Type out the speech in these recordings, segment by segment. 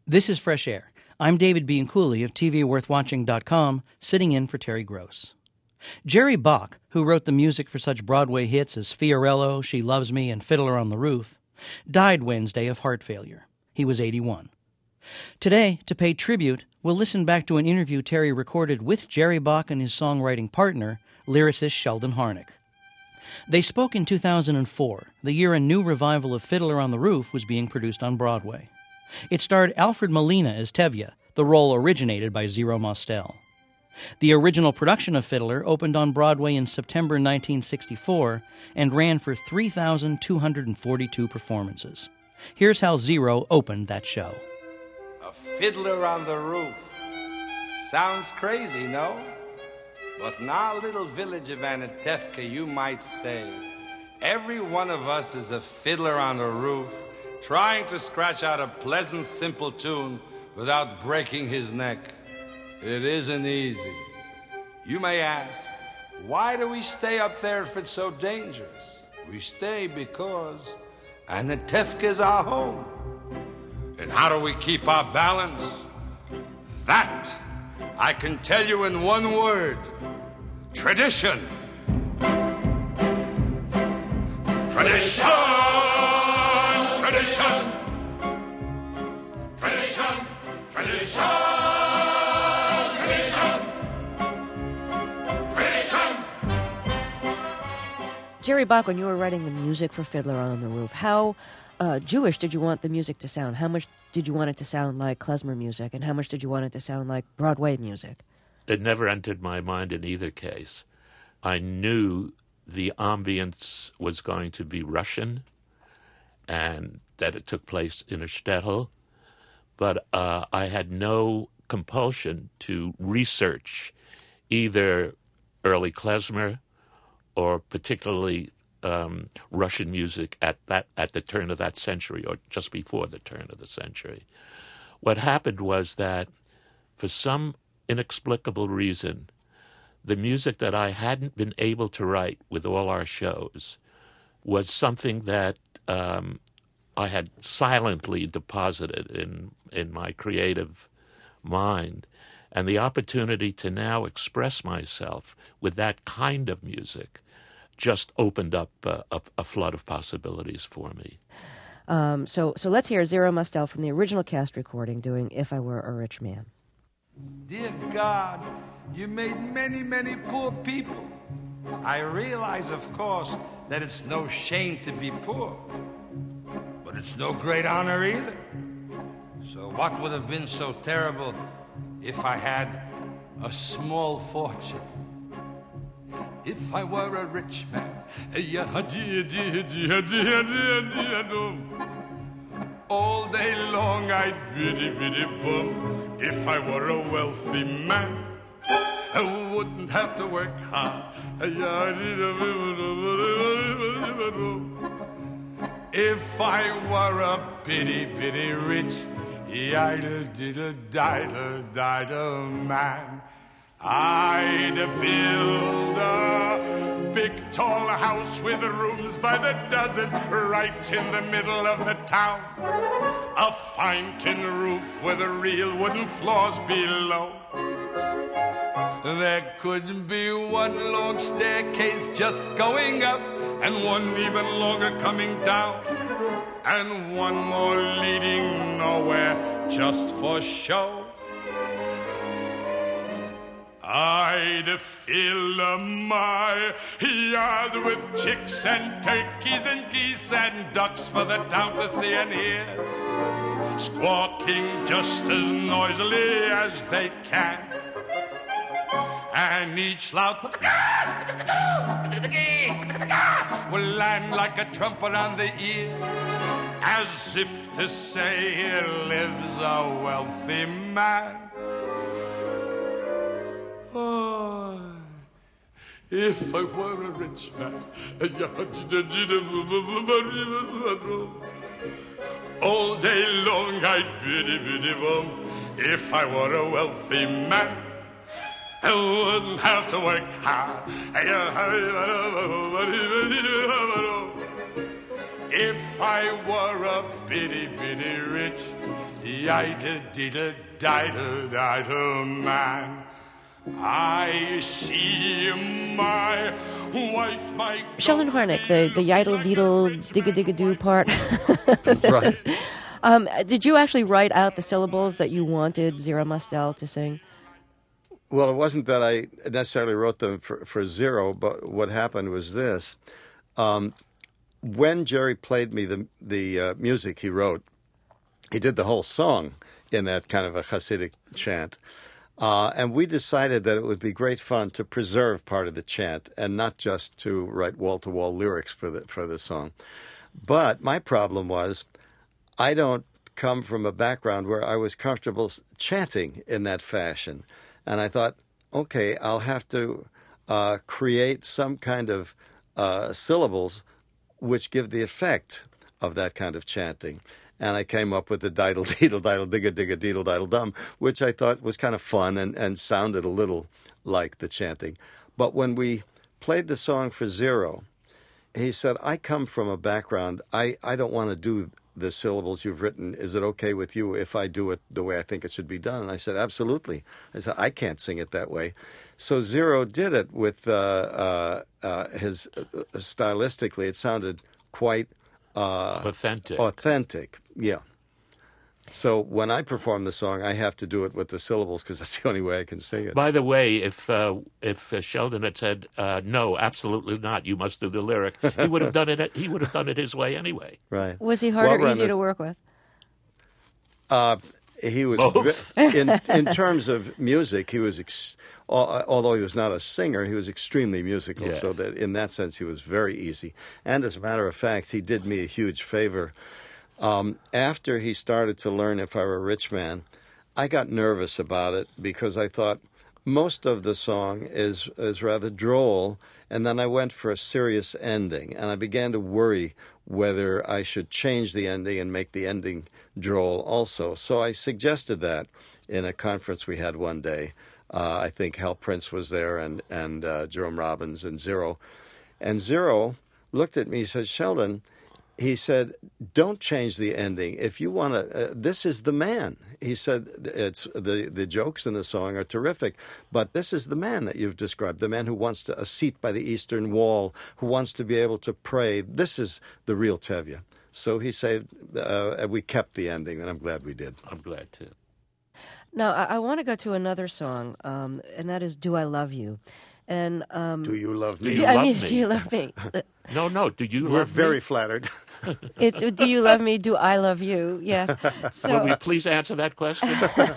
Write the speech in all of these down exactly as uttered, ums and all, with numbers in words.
This is Fresh Air. I'm David Bianculli of T V Worth Watching dot com, sitting in for Terry Gross. Jerry Bach, who wrote the music for such Broadway hits as Fiorello, She Loves Me, and Fiddler on the Roof, died Wednesday of heart failure. He was eighty-one. Today, to pay tribute, we'll listen back to an interview Terry recorded with Jerry Bach and his songwriting partner, lyricist Sheldon Harnick. They spoke in two thousand four, the year a new revival of Fiddler on the Roof was being produced on Broadway. It starred Alfred Molina as Tevye, the role originated by Zero Mostel. The original production of Fiddler opened on Broadway in September nineteen sixty-four and ran for three thousand two hundred forty-two performances. Here's how Zero opened that show. A fiddler on the roof. Sounds crazy, no? But in our little village of Anatevka, you might say, every one of us is a fiddler on the roof, trying to scratch out a pleasant, simple tune without breaking his neck. It isn't easy. You may ask, why do we stay up there if it's so dangerous? We stay because Anatevka is our home. And how do we keep our balance? That I can tell you in one word. Tradition. Tradition! Tradition! Tradition! Tradition! Tradition! Tradition! Jerry Bach, when you were writing the music for Fiddler on the Roof, how uh, Jewish did you want the music to sound? How much did you want it to sound like klezmer music, and how much did you want it to sound like Broadway music? It never entered my mind in either case. I knew the ambience was going to be Russian and that it took place in a shtetl, but uh, I had no compulsion to research either early klezmer or particularly um, Russian music at that at the turn of that century or just before the turn of the century. What happened was that for some inexplicable reason, the music that I hadn't been able to write with all our shows was something that um, I had silently deposited in, in my creative mind. And the opportunity to now express myself with that kind of music just opened up uh, a, a flood of possibilities for me. Um, so, so let's hear Zero Mostel from the original cast recording doing If I Were a Rich Man. Dear God, you made many, many poor people. I realize, of course, that it's no shame to be poor, but it's no great honor either. So what would have been so terrible if I had a small fortune? If I were a rich man, all day long I'd biddy biddy bum. If I were a wealthy man, I wouldn't have to work hard. If I were a bitty bitty rich, idle diddle diddle diddle man, I'd build a big tall house with rooms by the dozen right in the middle of the town. A fine tin roof with real wooden floors below. There could be one long staircase just going up and one even longer coming down, and one more leading nowhere just for show. I'd fill my yard with chicks and turkeys and geese and ducks for the town to see and hear, squawking just as noisily as they can. And each loud will land like a trumpet on the ear, as if to say here lives a wealthy man. Oh, if I were a rich man, all day long I'd biddy biddy bum. If I were a wealthy man, I wouldn't have to work hard. If I were a bitty bitty rich, Diddle-diddle-diddle-diddle man. I see my wife, my... Sheldon Harnick, the, the yiddle-deedle-digga-digga-doo part. Right. Um, did you actually write out the syllables that you wanted Zero Mostel to sing? Well, it wasn't that I necessarily wrote them for, for Zero, but what happened was this. Um, when Jerry played me the, the uh, music he wrote, he did the whole song in that kind of a Hasidic chant. Uh, and we decided that it would be great fun to preserve part of the chant and not just to write wall-to-wall lyrics for the for the song. But my problem was I don't come from a background where I was comfortable chanting in that fashion. And I thought, okay, I'll have to uh, create some kind of uh, syllables which give the effect of that kind of chanting. And I came up with the diddle deedle diddle digga digga deedle diddle dum, which I thought was kind of fun and, and sounded a little like the chanting. But when we played the song for Zero, he said, I come from a background, I, I don't want to do the syllables you've written. Is it okay with you if I do it the way I think it should be done? And I said, absolutely. I said, I can't sing it that way. So Zero did it with uh, uh, uh, his, uh, stylistically, it sounded quite... Uh, authentic. Authentic, yeah. So when I perform the song, I have to do it with the syllables because that's the only way I can sing it. By the way, if uh, if uh, Sheldon had said uh, no, absolutely not, you must do the lyric, he would have done it. He would have done it his way anyway. Right. Was he hard well, or easier to work with? Uh, he was Both. in in terms of music. He was, ex- although he was not a singer, he was extremely musical. Yes. So that in that sense, he was very easy. And as a matter of fact, he did me a huge favor. Um, after he started to learn If I Were a Rich Man, I got nervous about it because I thought most of the song is is rather droll, and then I went for a serious ending, and I began to worry whether I should change the ending and make the ending droll also. So I suggested that in a conference we had one day. Uh, I think Hal Prince was there and, and uh, Jerome Robbins and Zero. And Zero looked at me and said, Sheldon, he said, don't change the ending. If you want to, uh, this is the man. He said, it's the, the jokes in the song are terrific, but this is the man that you've described, the man who wants to, a seat by the Eastern Wall, who wants to be able to pray. This is the real Tevye. So he said, uh, we kept the ending, and I'm glad we did. I'm glad too. Now, I, I want to go to another song, um, and that is Do I Love You? And um, Do you love me? Do you I love mean, me? do you love me? No, no. Do you We're love very me? flattered. It's do you love me? Do I love you? Yes. So, Will we please answer that question?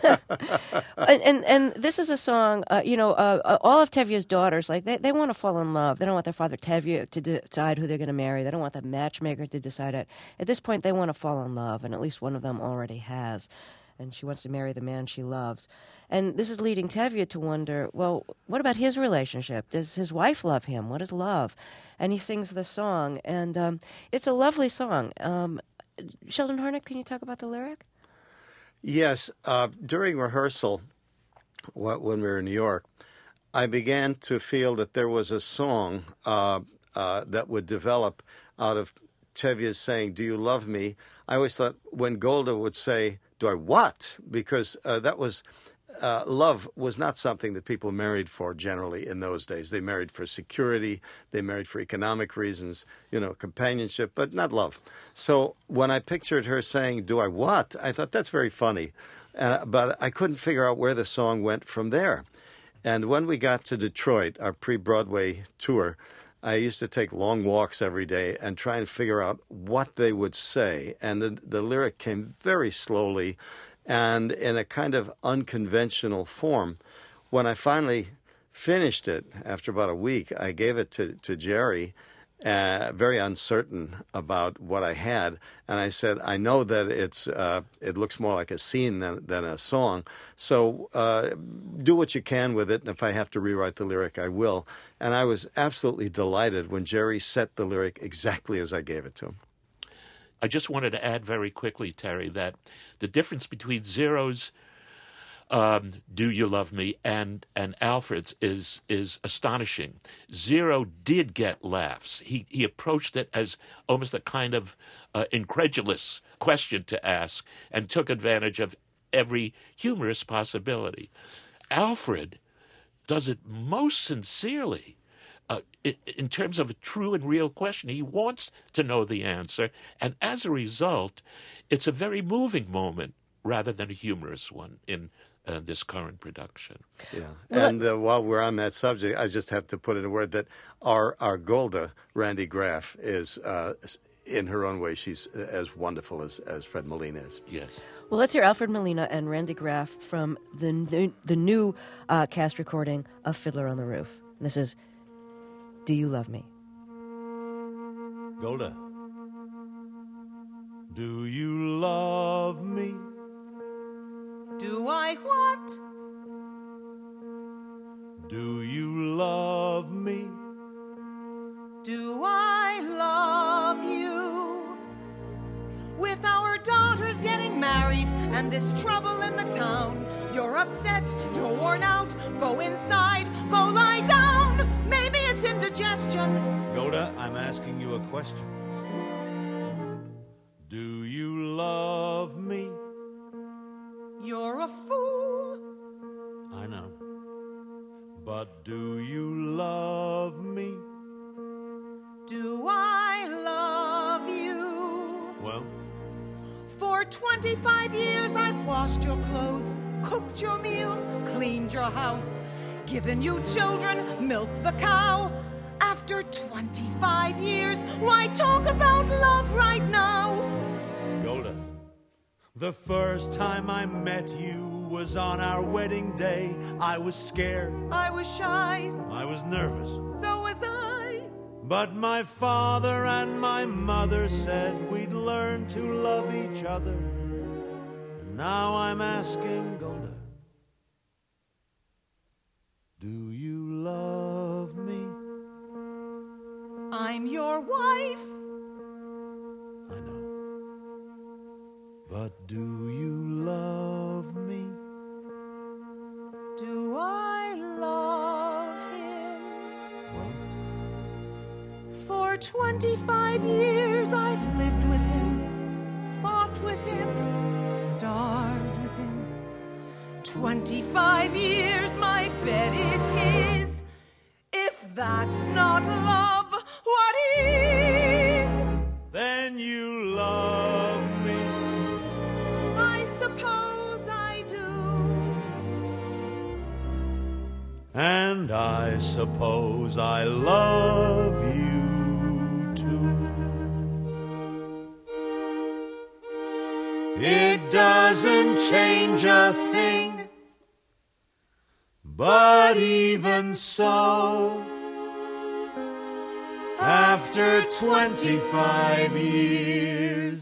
and, and and this is a song. Uh, you know, uh, all of Tevye's daughters, like they, they want to fall in love. They don't want their father Tevye to decide who they're going to marry. They don't want the matchmaker to decide it. At this point, they want to fall in love, and at least one of them already has. And she wants to marry the man she loves. And this is leading Tevye to wonder, well, what about his relationship? Does his wife love him? What is love? And he sings the song, and um, it's a lovely song. Um, Sheldon Harnick, can you talk about the lyric? Yes. Uh, during rehearsal, wh- when we were in New York, I began to feel that there was a song uh, uh, that would develop out of Tevye's saying, do you love me? I always thought when Golda would say, do I what? Because uh, that was, uh, love was not something that people married for generally in those days. They married for security, they married for economic reasons, you know, companionship, but not love. So when I pictured her saying, do I what? I thought that's very funny. Uh, but I couldn't figure out where the song went from there. And when we got to Detroit, our pre-Broadway tour, I used to take long walks every day and try and figure out what they would say. And the, the lyric came very slowly and in a kind of unconventional form. When I finally finished it, after about a week, I gave it to, to Jerry, uh, very uncertain about what I had. And I said, I know that it's uh, it looks more like a scene than, than a song, so uh, do what you can with it, and if I have to rewrite the lyric, I will. And I was absolutely delighted when Jerry set the lyric exactly as I gave it to him. I just wanted to add very quickly, Terry, that the difference between Zero's um, Do You Love Me and, and Alfred's is is astonishing. Zero did get laughs. He he approached it as almost a kind of uh, incredulous question to ask and took advantage of every humorous possibility. Alfred does it most sincerely. Uh, in terms of a true and real question, he wants to know the answer, and as a result, it's a very moving moment rather than a humorous one in uh, this current production. Yeah, and uh, while we're on that subject, I just have to put in a word that our our Golda, Randy Graff, is uh, in her own way, she's as wonderful as, as Fred Molina is. Yes. Well, let's hear Alfred Molina and Randy Graff from the new, the new uh, cast recording of Fiddler on the Roof. This is Do You Love Me? Golda, do you love me? Do I what? Do you love me? Do I love you? With our daughters getting married and this trouble in the town, you're upset, you're worn out, go inside, go lie down. Maybe it's indigestion. Golda, I'm asking you a question. Do you love me? You're a fool. I know. But do you love me? Do I love you? Well, for twenty-five years I've washed your clothes, cooked your meals, cleaned your house, given you children, milked the cow. After twenty-five years, why talk about love right now? Golda, the first time I met you was on our wedding day. I was scared. I was shy. I was nervous. So was I. But my father and my mother said we'd learn to love each other. And now I'm asking, Golda, do you love me? I'm your wife. I know. But do you love me? Do I love him? Well, for twenty-five years I've lived with him, fought with him, starved with him. Twenty-five years my bed is his. If that's not love, what is? then you love me. I suppose I do. And I suppose I love you too. It doesn't change a thing, but even so, after twenty-five years,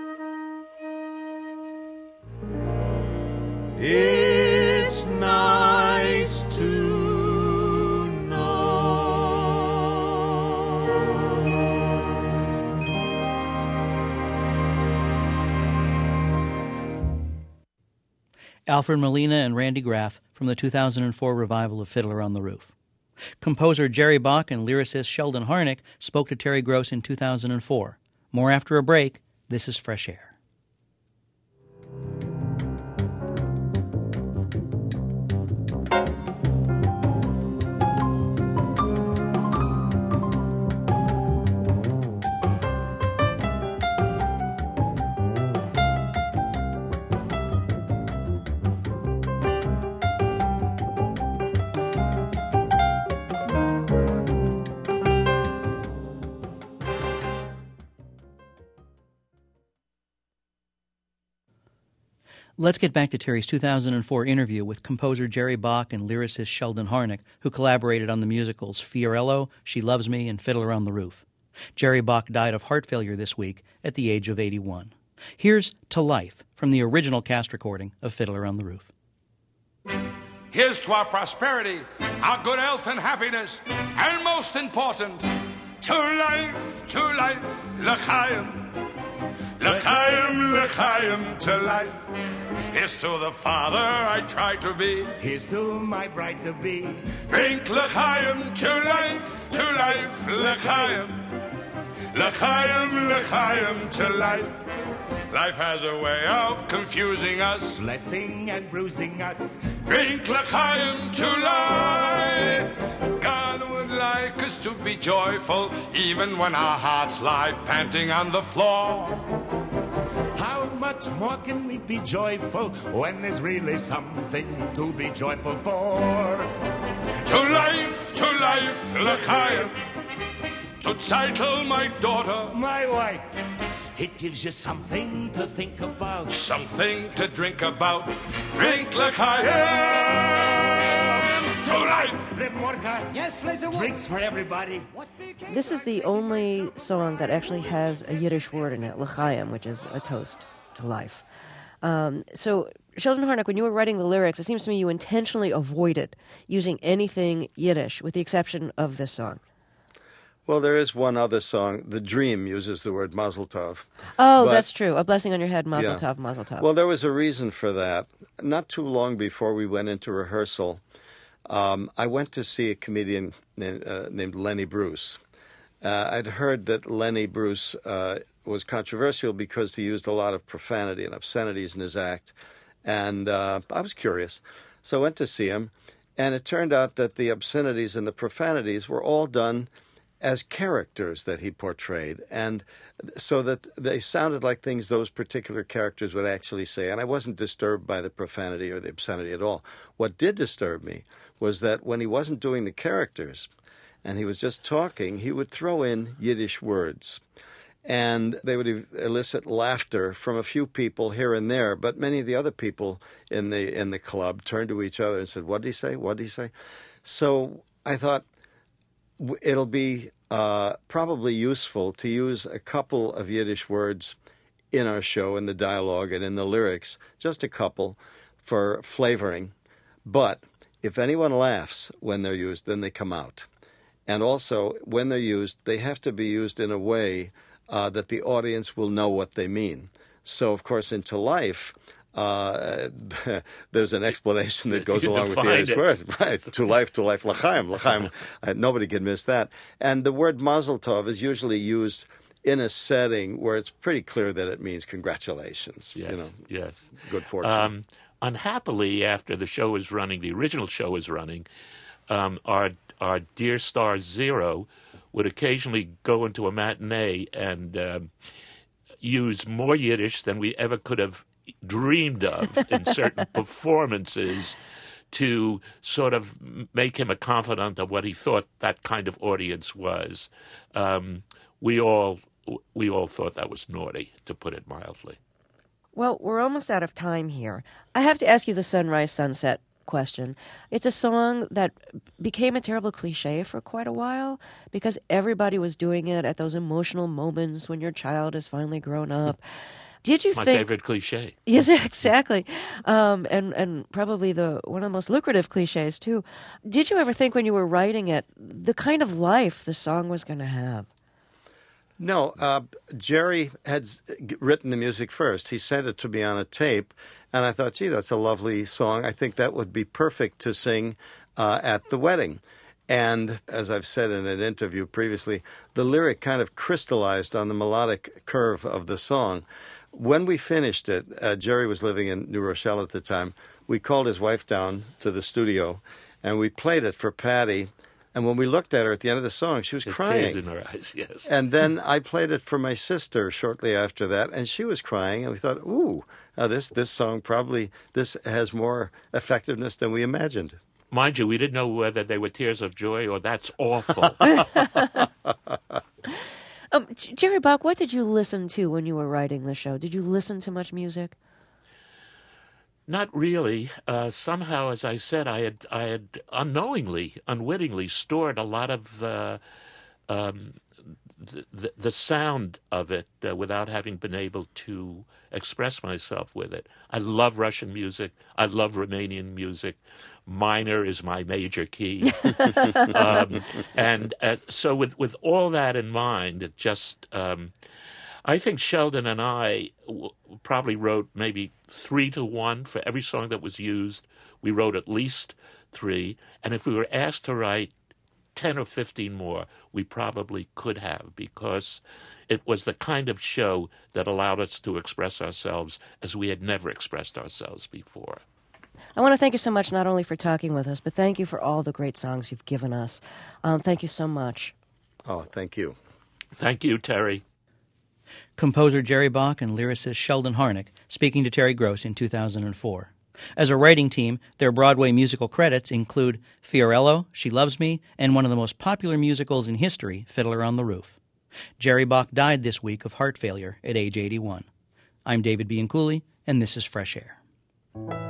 it's nice to know. Alfred Molina and Randy Graff from the two thousand four revival of Fiddler on the Roof. Composer Jerry Bach and lyricist Sheldon Harnick spoke to Terry Gross in two thousand four. More after a break. This is Fresh Air. Let's get back to Terry's two thousand four interview with composer Jerry Bach and lyricist Sheldon Harnick, who collaborated on the musicals Fiorello, She Loves Me, and Fiddler on the Roof. Jerry Bach died of heart failure this week at the age of eighty-one. Here's To Life from the original cast recording of Fiddler on the Roof. Here's to our prosperity, our good health and happiness, and most important, to life, to life, l'chaim. L'chaim, l'chaim, to life. Here's to the father I try to be. Here's to my bride-to-be. Drink l'chaim, to life, to life, l'chaim. L'chaim, l'chaim, to life. Life has a way of confusing us, blessing and bruising us. Drink l'chaim to life. God would like us to be joyful, even when our hearts lie panting on the floor. How much more can we be joyful when there's really something to be joyful for? To life, to life, l'chaim. To Zeitel, my daughter, my wife. It gives you something to think about, something to drink about. Drink l'chaim to life. Le Morcha. Yes, drinks for everybody. This is the only song that actually has a Yiddish word in it, l'chaim, which is a toast to life. Um, so, Sheldon Harnick, when you were writing the lyrics, it seems to me you intentionally avoided using anything Yiddish, with the exception of this song. Well, there is one other song. The Dream uses the word Mazel Tov. Oh, but, that's true. A blessing on your head, Mazel yeah. Tov, Mazel Tov. Well, there was a reason for that. Not too long before we went into rehearsal, um, I went to see a comedian named, uh, named Lenny Bruce. Uh, I'd heard that Lenny Bruce uh, was controversial because he used a lot of profanity and obscenities in his act. And uh, I was curious. So I went to see him. And it turned out that the obscenities and the profanities were all done as characters that he portrayed, and so that they sounded like things those particular characters would actually say. And I wasn't disturbed by the profanity or the obscenity at all. What did disturb me was that when he wasn't doing the characters and he was just talking, he would throw in Yiddish words. And they would elicit laughter from a few people here and there, but many of the other people in the in the club turned to each other and said, "What did he say? What did he say?" So I thought, it'll be uh, probably useful to use a couple of Yiddish words in our show, in the dialogue and in the lyrics, just a couple for flavoring. But if anyone laughs when they're used, then they come out. And also, when they're used, they have to be used in a way uh, that the audience will know what they mean. So, of course, in To Life, Uh, there's an explanation that goes along with the Yiddish word. Right, to life, to life, l'chaim, l'chaim. Uh, nobody can miss that. And the word Mazel Tov is usually used in a setting where it's pretty clear that it means congratulations. Yes, you know, yes. Good fortune. Um, unhappily, after the show was running, the original show was running, um, our, our dear star Zero would occasionally go into a matinee and um, use more Yiddish than we ever could have dreamed of in certain performances to sort of make him a confidant of what he thought that kind of audience was. Um, we all we all thought that was naughty, to put it mildly. Well, we're almost out of time here. I have to ask you the Sunrise Sunset question. It's a song that became a terrible cliche for quite a while because everybody was doing it at those emotional moments when your child is finally grown up. Did you My think... favorite cliche. Yes, exactly. Um, and, and probably the one of the most lucrative cliches, too. Did you ever think when you were writing it, the kind of life the song was going to have? No. Uh, Jerry had written the music first. He sent it to me on a tape, and I thought, gee, that's a lovely song. I think that would be perfect to sing uh, at the wedding. And as I've said in an interview previously, the lyric kind of crystallized on the melodic curve of the song. When we finished it, uh, Jerry was living in New Rochelle at the time. We called his wife down to the studio, and we played it for Patty. And when we looked at her at the end of the song, she was With crying. tears in her eyes, yes. And then I played it for my sister shortly after that, and she was crying. And we thought, ooh, uh, this this song probably this has more effectiveness than we imagined. Mind you, we didn't know whether they were tears of joy or that's awful. Um, Jerry Bock, what did you listen to when you were writing the show? Did you listen to much music? Not really. Uh, somehow, as I said, I had I had unknowingly, unwittingly stored a lot of uh, um, the, the the sound of it uh, without having been able to express myself with it. I love Russian music. I love Romanian music. Minor is my major key. um, and uh, so with, with all that in mind, it just, um, I think Sheldon and I w- probably wrote maybe three to one for every song that was used. We wrote at least three. And if we were asked to write ten or fifteen more, we probably could have, because It was the kind of show that allowed us to express ourselves as we had never expressed ourselves before. I want to thank you so much, not only for talking with us, but thank you for all the great songs you've given us. Um, thank you so much. Oh, thank you. Thank you, Terry. Composer Jerry Bach and lyricist Sheldon Harnick speaking to Terry Gross in two thousand four. As a writing team, their Broadway musical credits include Fiorello, She Loves Me, and one of the most popular musicals in history, Fiddler on the Roof. Jerry Bach died this week of heart failure at age eighty-one. I'm David Bianculli, and this is Fresh Air.